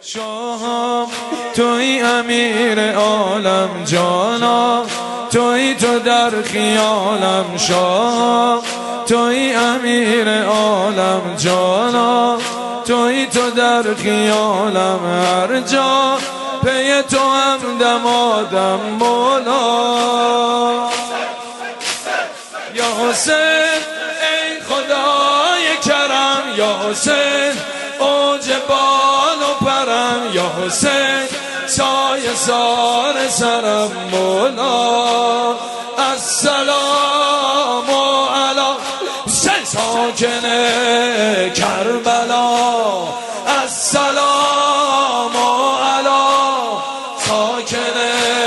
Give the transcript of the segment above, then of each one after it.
شاه توی امیر عالم جانا، توی تو در خیالم شاه، توی امیر عالم جانا، توی تو در خیالم هر جا پی تو هم دمادم مولا. یا حسین ای خدای کرم، یا حسین اوج بال و پرم، یا حسین سایه سار سرم مولا. السلام علی حسین ساکن کربلا، السلام علی ساکن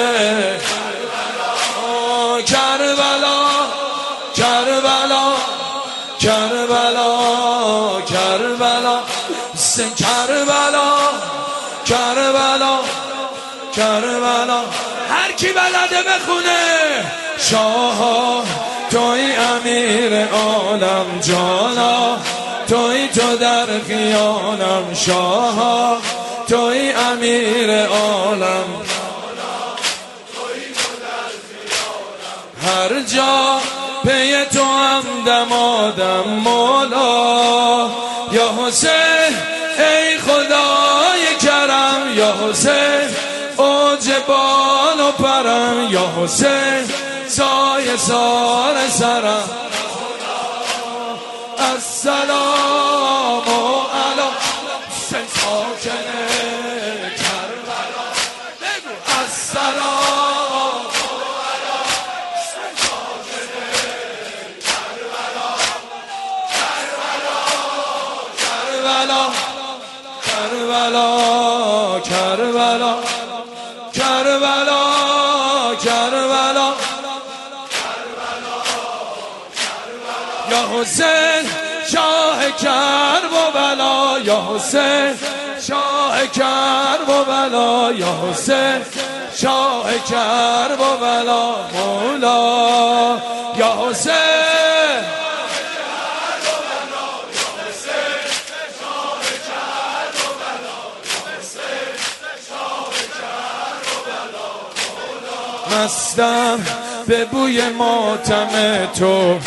کربلا، کربلا کربلا کربلا حسین کربلا کربلا کربلا. هر کی بلده بخونه شاه توی امیر عالم جانا، توی تو در خیالم شاه، توی امیر عالم هر جا پی تو هم دمادم مولا. یا حسین ای خدای کرم، یا حسین اوج بال و پرم، یا حسین سایه سار سرم. السلام علی حسین ساکن کربلا، السلام علی حسین ساکن کربلا، کربلا کربلا کربلا کربلا کربلا. یا حسین شاه کرب و بلا، یا حسین شاه کرب و بلا، یا حسین شاه کرب و بلا مولا. یا حسین مستم به بوی ماتم تو،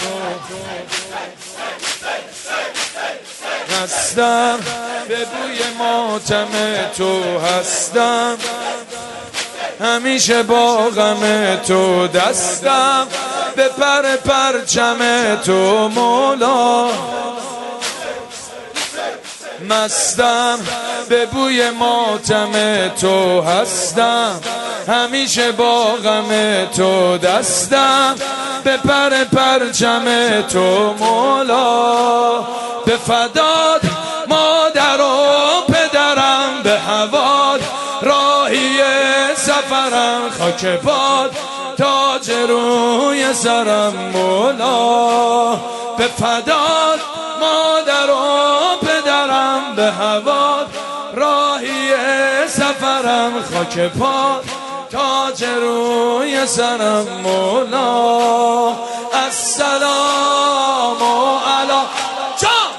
مستم به بوی ماتم تو هستم، همیشه با غم تو دستم به پر پرچم تو مولا. مستم به بوی ماتم تو هستم، همیشه با غم تو دستم به پر پرچم تو مولا. به فداد مادر و پدرم، به هواد راهی سفرم، خاک باد تاج روی سرم مولا. به فداد مادر و پدرم، به هواد راهی سفرم، خاک پاد تاج روی سرم مولا. السلام علی جان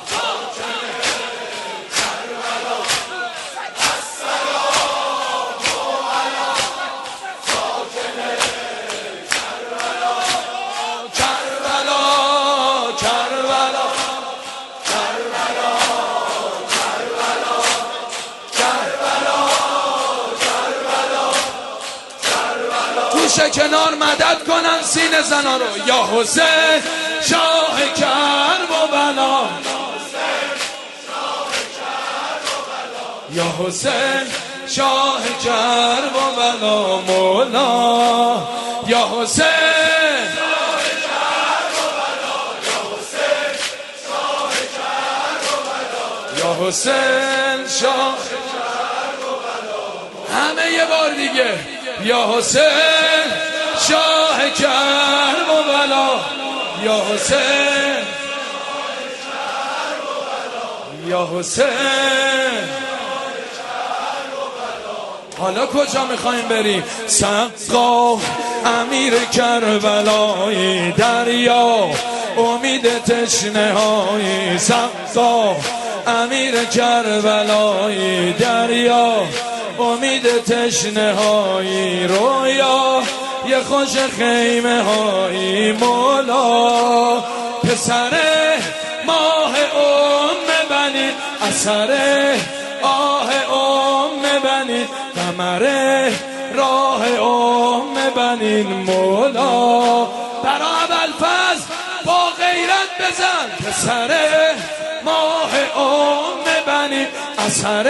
کنار مدد کنن سینه زنا رو. یا حسین شاه کرب و بلا، یا حسین شاه کرب و بلا مولا. یا حسین شاه کرب و بلا، یا حسین شاه کرب و بلا. همه یه بار دیگه یا حسین شاه کرب و بلا، یا حسین یا حسین. حالا کجا میخوایم بریم؟ سقا امیر کربلای دریا، امید تشنه های سقا امیر کربلایی دریا امید تشنه هایی رویا یه خوش خیمه هایی مولا پسر ماه بنی اثر بنی قمر راه بنی مولا برا ابوالفضل با غیرت بزن پسر ماه بنی اثر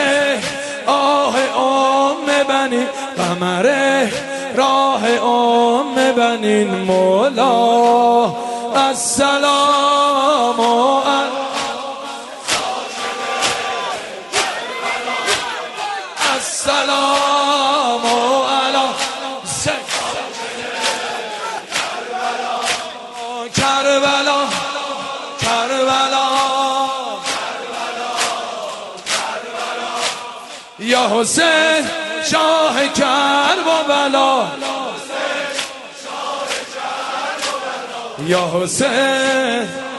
بنی قمر راه بنی مولا السلام السلام علی کربلا کربلا یا حسین شاه کربلا یا حسین